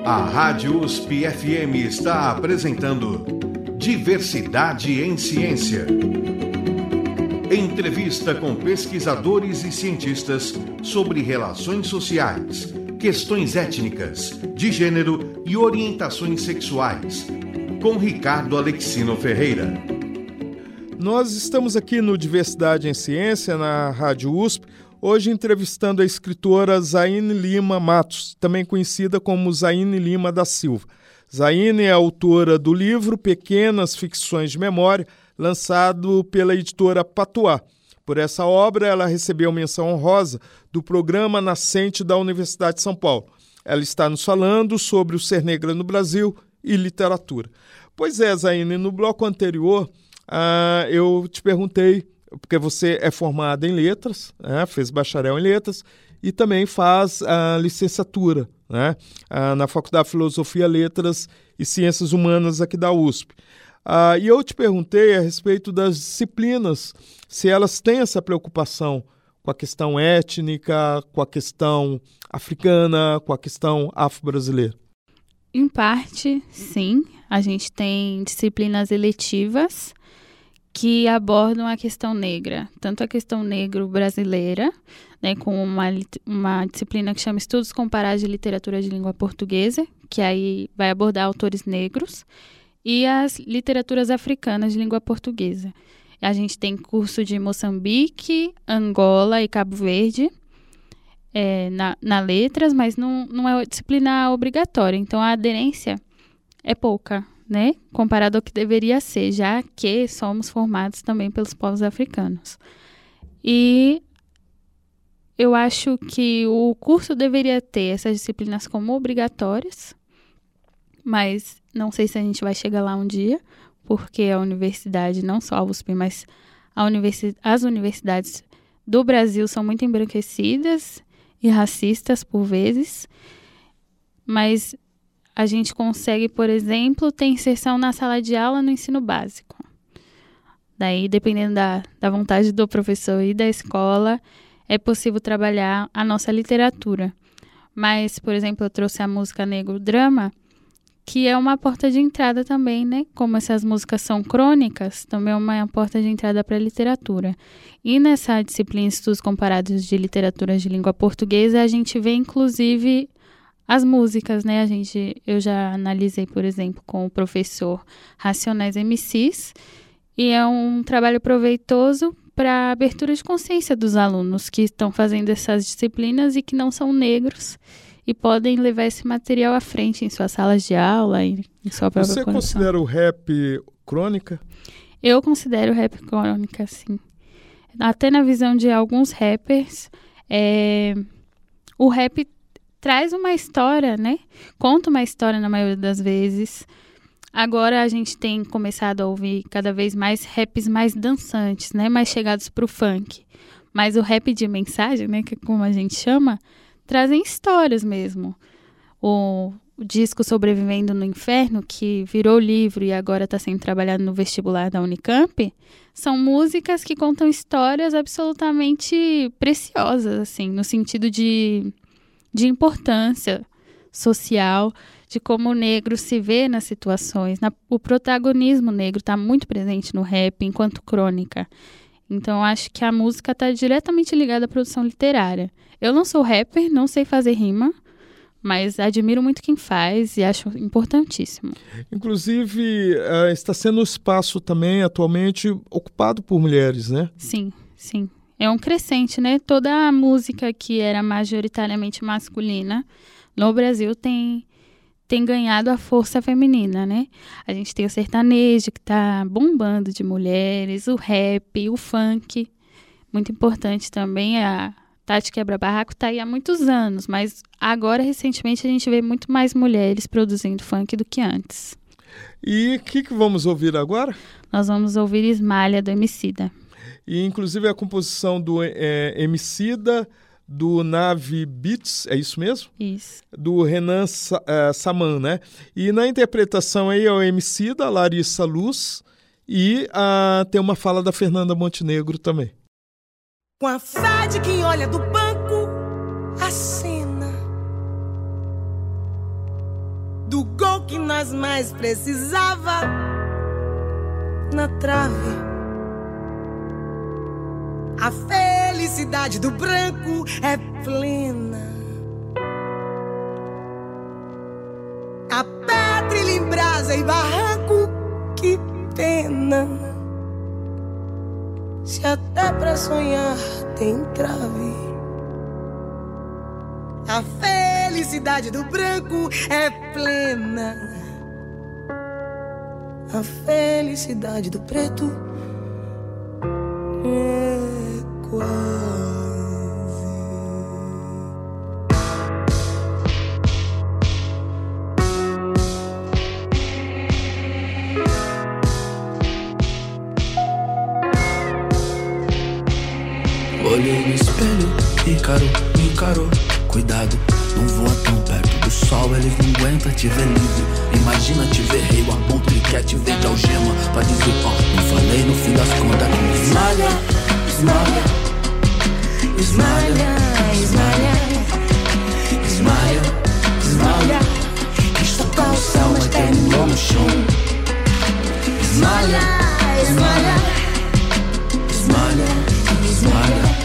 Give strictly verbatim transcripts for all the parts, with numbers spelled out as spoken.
A Rádio U S P F M está apresentando Diversidade em Ciência. Entrevista com pesquisadores e cientistas sobre relações sociais, questões étnicas, de gênero e orientações sexuais, com Ricardo Alexino Ferreira. Nós estamos aqui no Diversidade em Ciência, na Rádio U S P, hoje entrevistando a escritora Zaine Lima Matos, também conhecida como Zaine Lima da Silva. Zaine é autora do livro Pequenas Ficções de Memória, lançado pela editora Patuá. Por essa obra, ela recebeu menção honrosa do Programa Nascente da Universidade de São Paulo. Ela está nos falando sobre o ser negra no Brasil e literatura. Pois é, Zaine, no bloco anterior, uh, eu te perguntei, porque você é formada em letras, né, fez bacharel em letras e também faz a licenciatura, né, na Faculdade de Filosofia, Letras e Ciências Humanas aqui da U S P. Ah, e eu te perguntei a respeito das disciplinas, se elas têm essa preocupação com a questão étnica, com a questão africana, com a questão afro-brasileira. Em parte, sim. A gente tem disciplinas eletivas que abordam a questão negra, tanto a questão negro-brasileira, né, com uma, uma disciplina que chama Estudos Comparados de Literatura de Língua Portuguesa, que aí vai abordar autores negros, e as literaturas africanas de língua portuguesa. A gente tem curso de Moçambique, Angola e Cabo Verde é, na, na letras, mas não, não é disciplina obrigatória, então a aderência é pouca, né, comparado ao que deveria ser, já que somos formados também pelos povos africanos. E eu acho que o curso deveria ter essas disciplinas como obrigatórias, mas não sei se a gente vai chegar lá um dia, porque a universidade, não só a U S P, mas a universi- as universidades do Brasil são muito embranquecidas e racistas por vezes, mas a gente consegue, por exemplo, ter inserção na sala de aula no ensino básico. Daí, dependendo da, da vontade do professor e da escola, é possível trabalhar a nossa literatura. Mas, por exemplo, eu trouxe a música negro-drama, que é uma porta de entrada também, né? Como essas músicas são crônicas, também é uma porta de entrada para a literatura. E nessa disciplina Estudos Comparados de Literatura de Língua Portuguesa, a gente vê, inclusive, as músicas, né? A gente, eu já analisei, por exemplo, com o professor Racionais M Cs, e é um trabalho proveitoso para a abertura de consciência dos alunos que estão fazendo essas disciplinas e que não são negros e podem levar esse material à frente em suas salas de aula e em sua própria Você condição. considera o rap crônica? Eu considero o rap crônica, sim. Até na visão de alguns rappers, é, o rap traz uma história, né? Conta uma história na maioria das vezes. Agora a gente tem começado a ouvir cada vez mais raps mais dançantes, né? Mais chegados para o funk. Mas o rap de mensagem, né? Que é como a gente chama, trazem histórias mesmo. O, o disco Sobrevivendo no Inferno, que virou livro e agora está sendo trabalhado no vestibular da Unicamp, são músicas que contam histórias absolutamente preciosas, assim, no sentido de... de importância social, de como o negro se vê nas situações. Na, o protagonismo negro está muito presente no rap enquanto crônica. Então, acho que a música está diretamente ligada à produção literária. Eu não sou rapper, não sei fazer rima, mas admiro muito quem faz e acho importantíssimo. Inclusive, uh, está sendo um espaço também atualmente ocupado por mulheres, né? Sim, sim. É um crescente, né? Toda a música que era majoritariamente masculina no Brasil tem, tem ganhado a força feminina, né? A gente tem o sertanejo que está bombando de mulheres, o rap, o funk. Muito importante também, a Tati Quebra-Barraco está aí há muitos anos, mas agora, recentemente, a gente vê muito mais mulheres produzindo funk do que antes. E o que, que vamos ouvir agora? Nós vamos ouvir Esmalha, do Emicida. E, inclusive, a composição do é, Emicida, do Nave Beats, é isso mesmo? Isso. Do Renan Sa- uh, Saman, né? E na interpretação aí é o Emicida, Larissa Luz, e uh, tem uma fala da Fernanda Montenegro também. Com a fé de quem olha do banco a cena, que nós mais precisava na trave. A felicidade do branco é plena. A pedra em brasa e barranco, que pena. Se até pra sonhar tem trave. A felicidade do branco é plena. A felicidade do preto é quase. Olhei no espelho, encarou, me encarou. Cuidado, não voa tão perto do sol, eles não aguentam te ver livre. Imagina te ver rei, o aponto ele quer te ver de algema. Pra dizer, ó, oh, não falei no fim das contas. Esmalha, esmalha, esmalha, esmalha, esmalha, esmalha. Quis tocar o céu, mas terminou no chão. Esmalha, esmalha, esmalha, esmalha,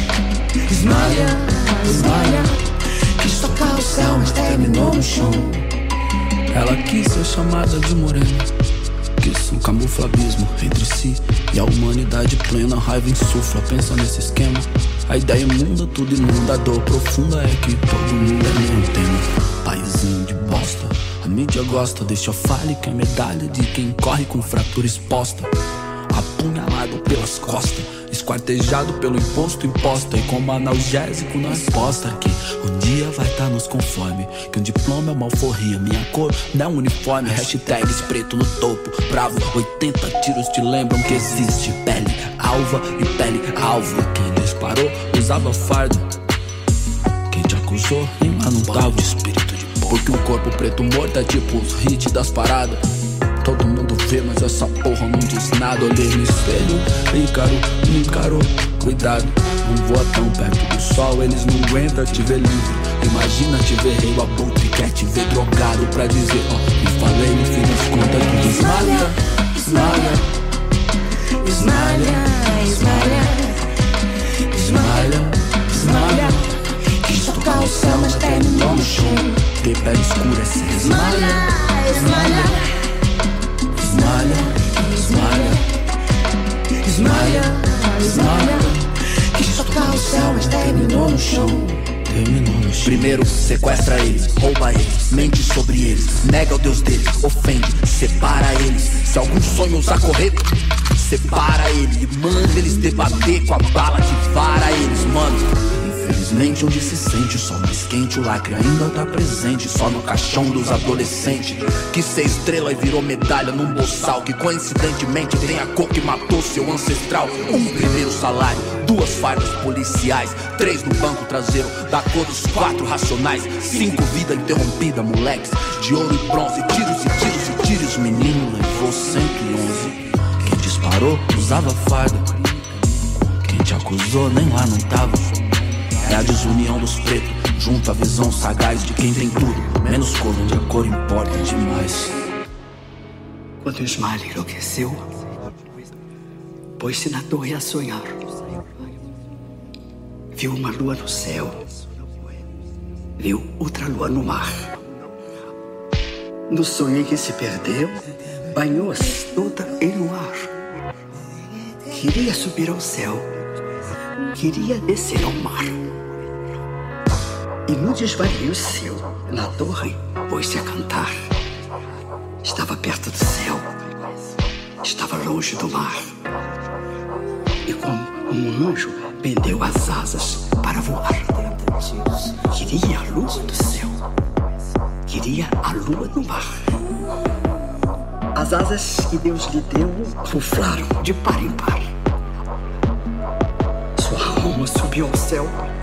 esmalha. Esmalha, quis tocar o céu, mas terminou no chão. Ela quis ser chamada de morena, quis um camuflabismo entre si e a humanidade plena. Raiva insufla, pensa nesse esquema. A ideia imunda, tudo inunda. A dor profunda é que todo mundo é minha antena. Paizinho de bosta, a mídia gosta. Deixa eu fale que é medalha de quem corre com fratura exposta. Apunhalado pelas costas, esquartejado pelo imposto imposta. E como analgésico na resposta que um dia vai estar tá nos conforme, que um diploma é uma alforria, minha cor não é um uniforme. Hashtags preto no topo, bravo, oitenta tiros te lembram que existe pele alva e pele alvo. Quem disparou usava fardo, quem te acusou nem lá não tava de espírito de porra. Porque um corpo preto morto é tipo os hits das paradas. Todo mundo vê, mas essa porra não diz nada. Olhei no espelho, encarou, me encarou. Cuidado, não voa tão perto do sol, eles não aguentam te ver livre. Imagina te ver rei, o abutre quer te ver drogado. Pra dizer, ó, oh, me falei no fim das contas que esmalha, esmalha, esmalha, esmalha, esmalha, esmalha. Quis tocar o céu, mas terminou no chão. Ter pele escura é ser esmalha, esmalha. Esmalha, esmalha, esmalha, esmalha. Quis tocar o céu, mas terminou no chão. Terminou no chão. Primeiro sequestra eles, rouba eles, mente sobre eles, nega o Deus deles, ofende, separa eles. Se algum sonho usar correr, separa ele e manda eles debater com a bala que vara eles, mano. Infelizmente onde se sente o sol mais quente, o lacre ainda tá presente só no caixão dos adolescentes. Que ser estrela e virou medalha num boçal, que coincidentemente tem a cor que matou seu ancestral. Um primeiro salário, duas fardas policiais, três no banco traseiro da cor dos quatro racionais. Cinco vida interrompida, moleques, de ouro e bronze, tiros e tiros e tiros. O menino levou cento e onze. Quem disparou usava farda, quem te acusou nem lá não tava. É a desunião dos pretos, junto à visão sagaz de quem tem tudo, menos cor, onde a cor importa demais. Quando Esmalha enlouqueceu, pôs-se na torre a sonhar. Viu uma lua no céu, viu outra lua no mar. No sonho em que se perdeu, banhou-se toda em luar. Queria subir ao céu, queria descer ao mar. E no desvario seu, na torre, pôs-se a cantar. Estava perto do céu, estava longe do mar. E como um anjo, pendeu as asas para voar. Queria a lua do céu, queria a lua do mar. As asas que Deus lhe deu ruflaram de par em par. Sua alma subiu ao céu,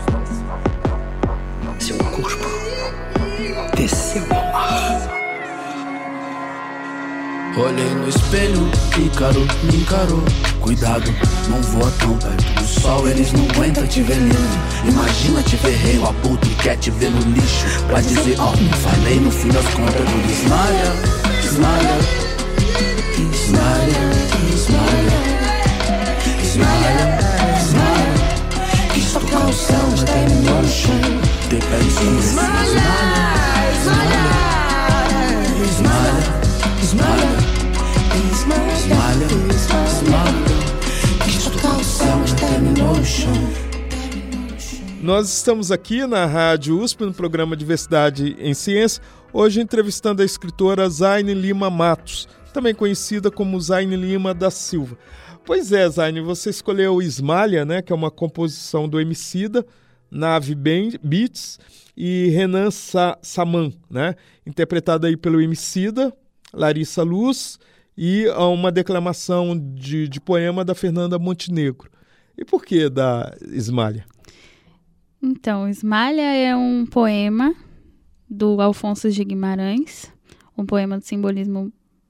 seu corpo desceu ao mar. Olhei no espelho, Ícaro me encarou. Cuidado, não voa tão perto do sol, eles não aguentam te ver lindo. Imagina te ver rei, o abutre quer te ver no lixo. Pra dizer, ó, oh, não falei, no fim das contas tudo esmalha, esmalha, esmalha, esmalha, esmalha, esmalha. Quis tocar o céu, mas terminou no chão. Tem pé em cima, esmalha, esmalha, esmalha, esmalha, esmalha, esmalha. Quis tocar o céu, mas terminou no chão. Nós estamos aqui na Rádio U S P, no programa Diversidade em Ciência, hoje entrevistando a escritora Zaine Lima Matos, também conhecida como Zaine Lima da Silva. Pois é, Zaine, você escolheu Esmalha, né, que é uma composição do Emicida, Nave Beats e Renan Sa- Saman, né, interpretada aí pelo Emicida, Larissa Luz e uma declamação de, de poema da Fernanda Montenegro. E por que da Esmalha? Então, Esmalha é um poema do Alfonso de Guimarães, um poema de simbolismo,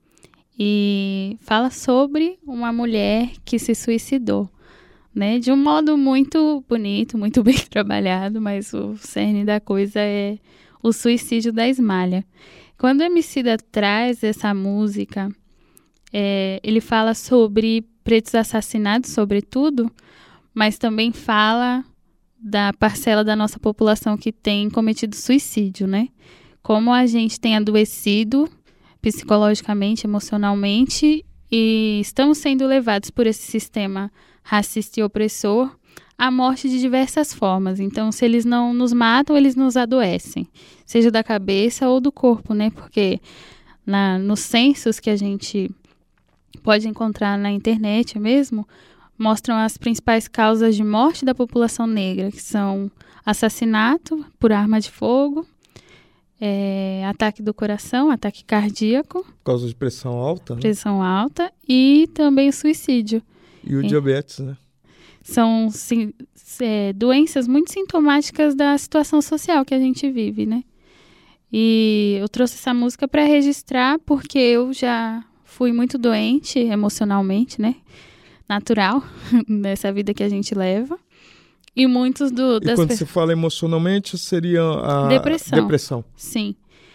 e fala sobre uma mulher que se suicidou, né? De um modo muito bonito, muito bem trabalhado, mas o cerne da coisa é o suicídio da Esmalha. Quando o Emicida traz essa música, é, ele fala sobre pretos assassinados, sobretudo, mas também fala da parcela da nossa população que tem cometido suicídio, né? Como a gente tem adoecido psicologicamente, emocionalmente, e estamos sendo levados por esse sistema racista e opressor à morte de diversas formas. Então, se eles não nos matam, eles nos adoecem, seja da cabeça ou do corpo, né? Porque na, nos censos que a gente pode encontrar na internet mesmo, mostram as principais causas de morte da população negra, que são assassinato por arma de fogo, é, ataque do coração, ataque cardíaco. Por causa de pressão alta, né? Pressão alta e também o suicídio. E o é. diabetes, né? São sim, é, doenças muito sintomáticas da situação social que a gente vive, né? E eu trouxe essa música para registrar porque eu já fui muito doente emocionalmente, né? Natural, nessa vida que a gente leva. E muitos do... E das quando pe... se fala emocionalmente, seria a depressão. depressão. Sim.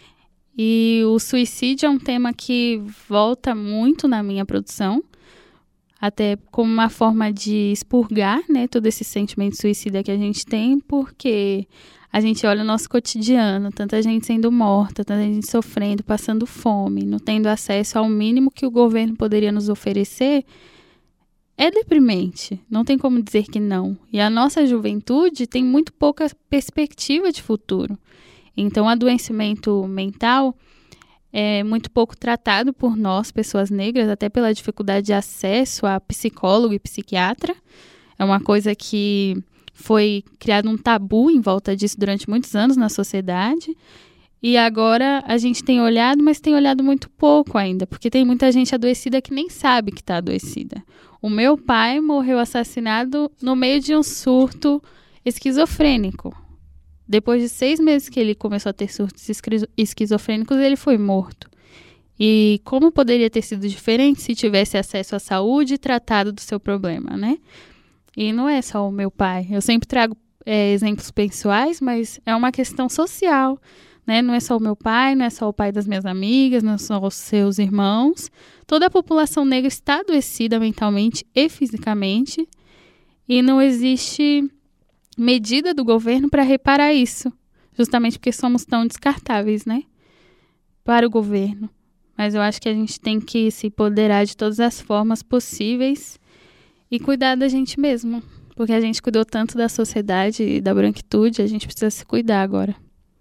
E o suicídio é um tema que volta muito na minha produção, até como uma forma de expurgar, né, todo esse sentimento suicida que a gente tem, porque a gente olha o nosso cotidiano, tanta gente sendo morta, tanta gente sofrendo, passando fome, não tendo acesso ao mínimo que o governo poderia nos oferecer. É deprimente, não tem como dizer que não. E a nossa juventude tem muito pouca perspectiva de futuro. Então, o adoecimento mental é muito pouco tratado por nós, pessoas negras, até pela dificuldade de acesso a psicólogo e psiquiatra. É uma coisa que foi criado um tabu em volta disso durante muitos anos na sociedade. E agora a gente tem olhado, mas tem olhado muito pouco ainda, porque tem muita gente adoecida que nem sabe que está adoecida. O meu pai morreu assassinado no meio de um surto esquizofrênico. Depois de seis meses que ele começou a ter surtos esquizofrênicos, ele foi morto. E como poderia ter sido diferente se tivesse acesso à saúde e tratado do seu problema, né? E não é só o meu pai. Eu sempre trago é, exemplos pessoais, mas é uma questão social, né? Não é só o meu pai, não é só o pai das minhas amigas, não são os seus irmãos. Toda a população negra está adoecida mentalmente e fisicamente e não existe medida do governo para reparar isso, justamente porque somos tão descartáveis, né? Para o governo. Mas eu acho que a gente tem que se empoderar de todas as formas possíveis e cuidar da gente mesmo, porque a gente cuidou tanto da sociedade e da branquitude, a gente precisa se cuidar agora.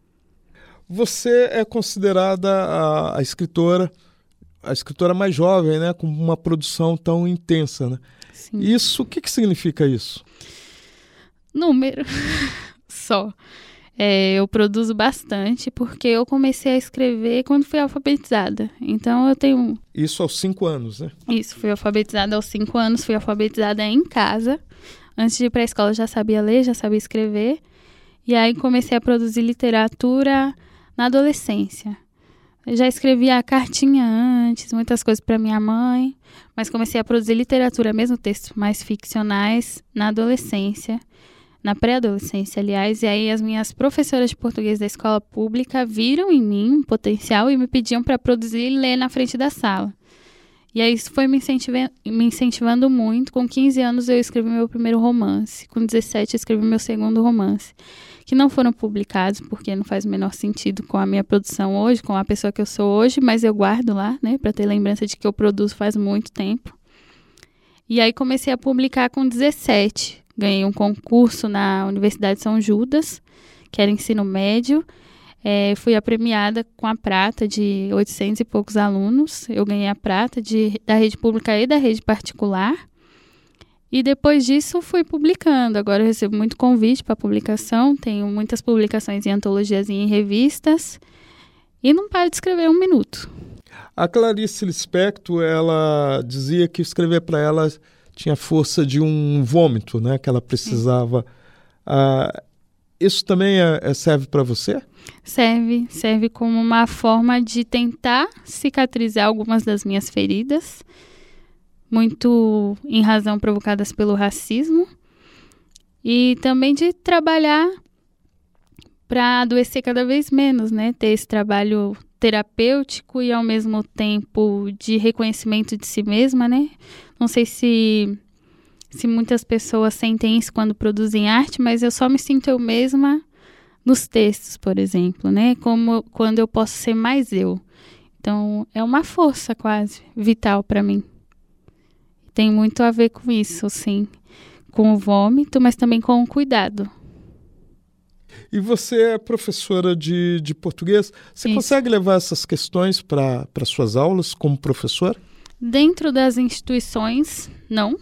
Você é considerada a, a escritora, a escritora mais jovem, né, com uma produção tão intensa, né? Sim. Isso, o que, que significa isso? Número só. É, eu produzo bastante porque eu comecei a escrever quando fui alfabetizada. Então eu tenho... Isso aos cinco anos, né? Isso, fui alfabetizada aos cinco anos, fui alfabetizada em casa. Antes de ir para a escola eu já sabia ler, já sabia escrever. E aí comecei a produzir literatura na adolescência. Eu já escrevia cartinha antes, muitas coisas para minha mãe, mas comecei a produzir literatura, mesmo textos mais ficcionais, na adolescência, na pré-adolescência, aliás, e aí as minhas professoras de português da escola pública viram em mim um potencial e me pediam para produzir e ler na frente da sala. E aí isso foi me, incentiva- me incentivando muito. Com quinze anos eu escrevi meu primeiro romance, com dezessete eu escrevi meu segundo romance, que não foram publicados porque não faz o menor sentido com a minha produção hoje, com a pessoa que eu sou hoje, mas eu guardo lá, né, para ter lembrança de que eu produzo faz muito tempo. E aí comecei a publicar com dezessete. Ganhei um concurso na Universidade de São Judas, que era ensino médio. É, fui a premiada com a prata de oitocentos e poucos alunos. Eu ganhei a prata de, da rede pública e da rede particular. E depois disso fui publicando. Agora eu recebo muito convite para publicação. Tenho muitas publicações em antologias e em revistas. E não paro de escrever um minuto. A Clarice Lispector, ela dizia que escrever para ela tinha força de um vômito, né? Que ela precisava. Ah, isso também é, serve para você? Serve, serve como uma forma de tentar cicatrizar algumas das minhas feridas, muito em razão provocadas pelo racismo, e também de trabalhar para adoecer cada vez menos, né? Ter esse trabalho terapêutico e ao mesmo tempo de reconhecimento de si mesma, né? Não sei se, se muitas pessoas sentem isso quando produzem arte, mas eu só me sinto eu mesma nos textos, por exemplo, né? Como quando eu posso ser mais eu. Então, é uma força quase vital para mim. Tem muito a ver com isso, sim. Com o vômito, mas também com o cuidado. E você é professora de, de português. Você Isso. consegue levar essas questões para para suas aulas como professora? Dentro das instituições, não.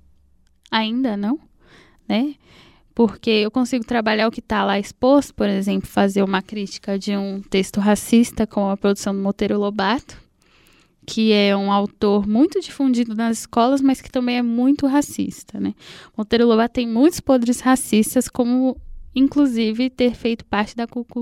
Ainda não, né? Porque eu consigo trabalhar o que está lá exposto, por exemplo, fazer uma crítica de um texto racista com a produção do Monteiro Lobato, que é um autor muito difundido nas escolas, mas que também é muito racista, né? Monteiro Lobato tem muitos podres racistas, como inclusive ter feito parte da Ku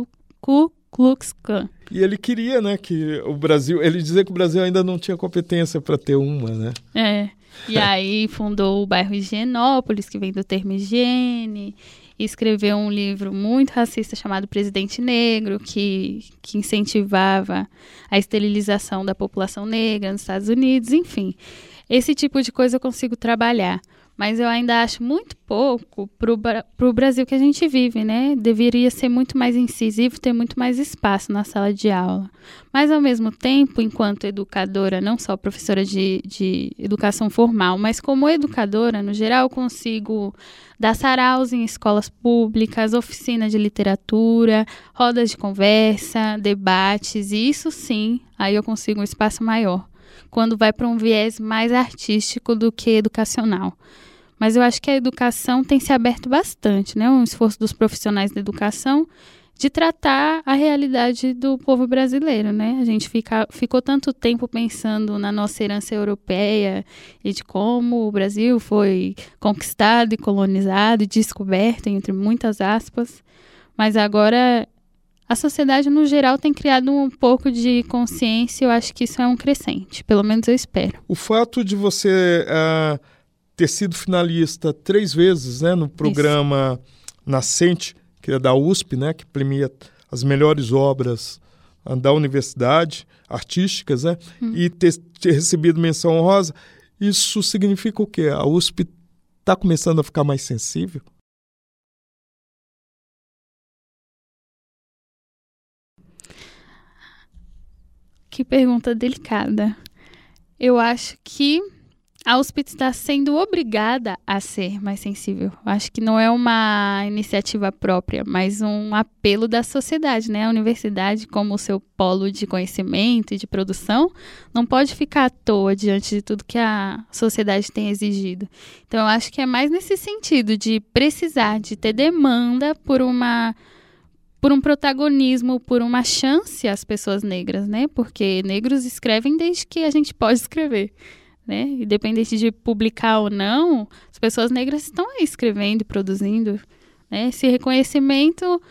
Klux Klan. E ele queria, né, que o Brasil... Ele dizia que o Brasil ainda não tinha competência para ter uma, né? É. E aí fundou o bairro Higienópolis, que vem do termo higiene, e escreveu um livro muito racista chamado Presidente Negro, que, que incentivava a esterilização da população negra nos Estados Unidos, enfim. Esse tipo de coisa eu consigo trabalhar. Mas eu ainda acho muito pouco para o Brasil que a gente vive, né? Deveria ser muito mais incisivo, ter muito mais espaço na sala de aula. Mas, ao mesmo tempo, enquanto educadora, não só professora de, de educação formal, mas como educadora, no geral, consigo dar saraus em escolas públicas, oficina de literatura, rodas de conversa, debates, e isso sim, aí eu consigo um espaço maior, quando vai para um viés mais artístico do que educacional. Mas eu acho que a educação tem se aberto bastante, né? Um esforço dos profissionais da educação de tratar a realidade do povo brasileiro, né? A gente fica, ficou tanto tempo pensando na nossa herança europeia e de como o Brasil foi conquistado e colonizado e descoberto, entre muitas aspas, mas agora a sociedade no geral tem criado um pouco de consciência e eu acho que isso é um crescente, pelo menos eu espero. O fato de você uh, ter sido finalista três vezes, né, no programa isso. Nascente, que é da U S P, né, que premia as melhores obras uh, da universidade, artísticas, né, hum. e ter, ter recebido menção honrosa, isso significa o quê? A U S P está começando a ficar mais sensível? Que pergunta delicada. Eu acho que a U S P está sendo obrigada a ser mais sensível. Eu acho que não é uma iniciativa própria, mas um apelo da sociedade, né? A universidade, como o seu polo de conhecimento e de produção, não pode ficar à toa diante de tudo que a sociedade tem exigido. Então, eu acho que é mais nesse sentido de precisar, de ter demanda por uma... por um protagonismo, por uma chance às pessoas negras, né? Porque negros escrevem desde que a gente pode escrever, né? Independente de publicar ou não, as pessoas negras estão aí escrevendo e produzindo, né? Esse reconhecimento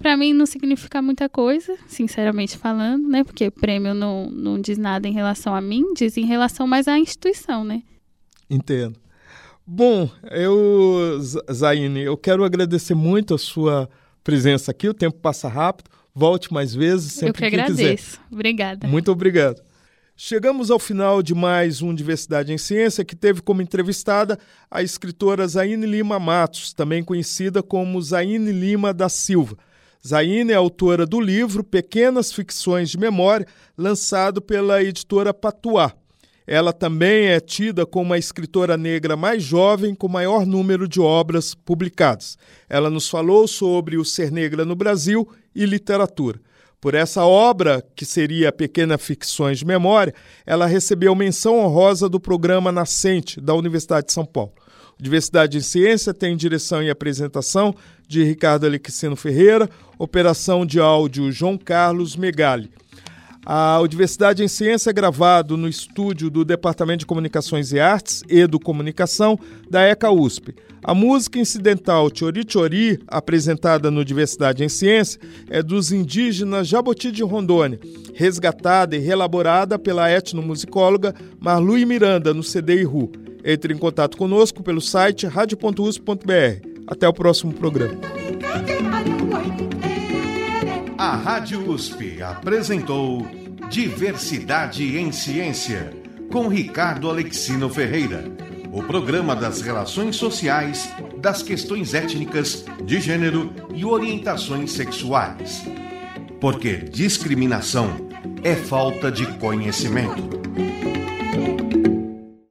Para mim não significa muita coisa, sinceramente falando, né? Porque prêmio não, não diz nada em relação a mim, diz em relação mais à instituição, né? Entendo. Bom, eu, Zaine, eu quero agradecer muito a sua presença aqui. O tempo passa rápido. Volte mais vezes, sempre que que quiser. Eu que agradeço. Obrigada. Muito obrigado. Chegamos ao final de mais um Diversidade em Ciência, que teve como entrevistada a escritora Zaine Lima Matos, também conhecida como Zaine Lima da Silva. Zaine é autora do livro Pequenas Ficções de Memória, lançado pela editora Patuá. Ela também é tida como a escritora negra mais jovem com maior número de obras publicadas. Ela nos falou sobre o ser negra no Brasil e literatura. Por essa obra, que seria Pequenas Ficções de Memória, ela recebeu menção honrosa do programa Nascente da Universidade de São Paulo. Diversidade em Ciência tem direção e apresentação de Ricardo Alexino Ferreira, operação de áudio João Carlos Megali. A Diversidade em Ciência é gravado no estúdio do Departamento de Comunicações e Artes, Educomunicação, da ECA U S P. A música incidental Chori Chori, apresentada no Diversidade em Ciência, é dos indígenas Jaboti de Rondônia, resgatada e reelaborada pela etnomusicóloga Marlui Miranda, no C D I R U. Entre em contato conosco pelo site rádio ponto u s p ponto b r. Até o próximo programa. A Rádio U S P apresentou Diversidade em Ciência, com Ricardo Alexino Ferreira, o programa das relações sociais, das questões étnicas, de gênero e orientações sexuais. Porque discriminação é falta de conhecimento.